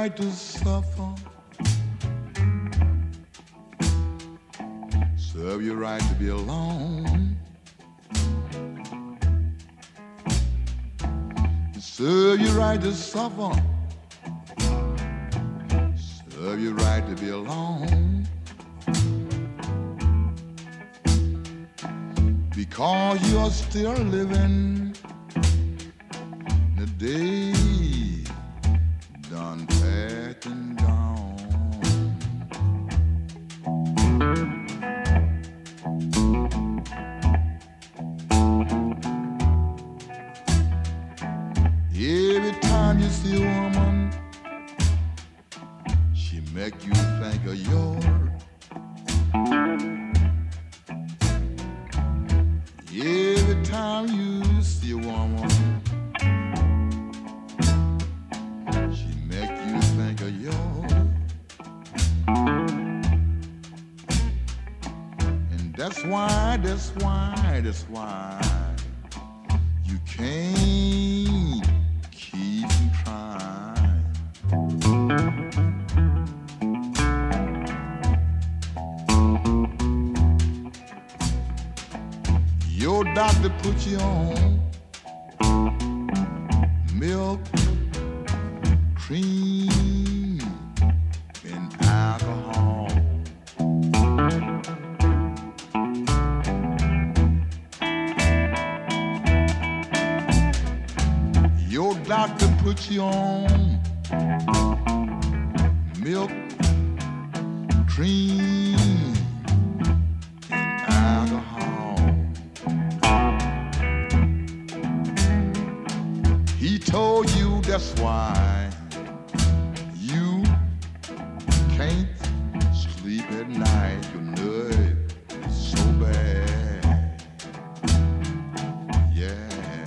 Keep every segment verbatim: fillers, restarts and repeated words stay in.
right to suffer. Serve your right to be alone. Serve your right to suffer. Serve your right to be alone. Because you're still living the day done past and gone. Every time you see a woman, she make you think of yours. Every time you see a woman, she make you think of yours. And that's why, that's why, that's why you can't keep trying. Your doctor put you on milk, cream, and alcohol. Your doctor put you on milk, cream, and alcohol. He told you that's why you can't sleep at night. Your nerve is so bad. Yeah.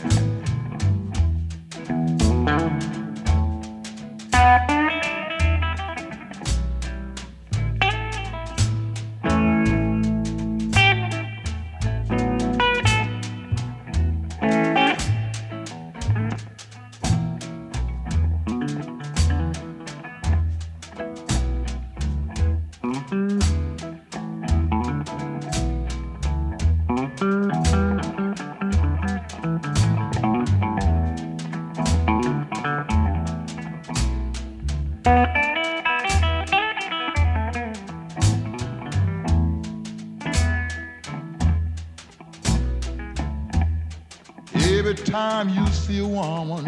Every time you see a woman,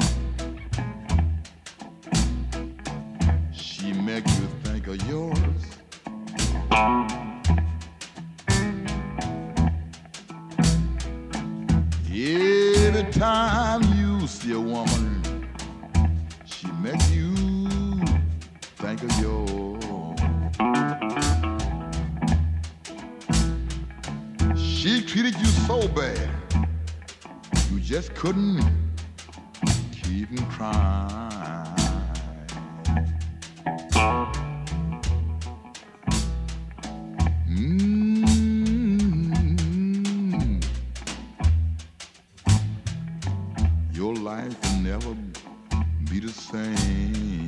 she make you think of yours. Every time you see a woman, she make you think of yours. She treated you so bad, you just couldn't keep from crying. Mm-hmm. Your life will never be the same.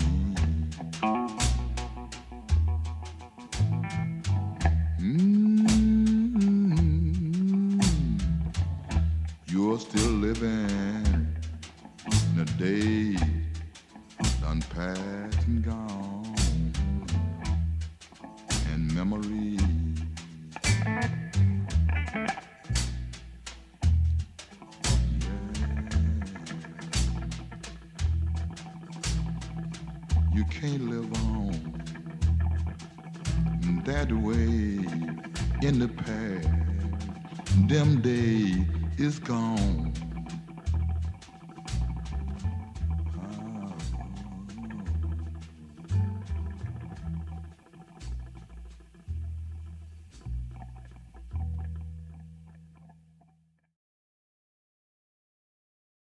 Mm-hmm. You're still living in a day done past and gone, and memories. You can't live on that way in the past. Them days is gone.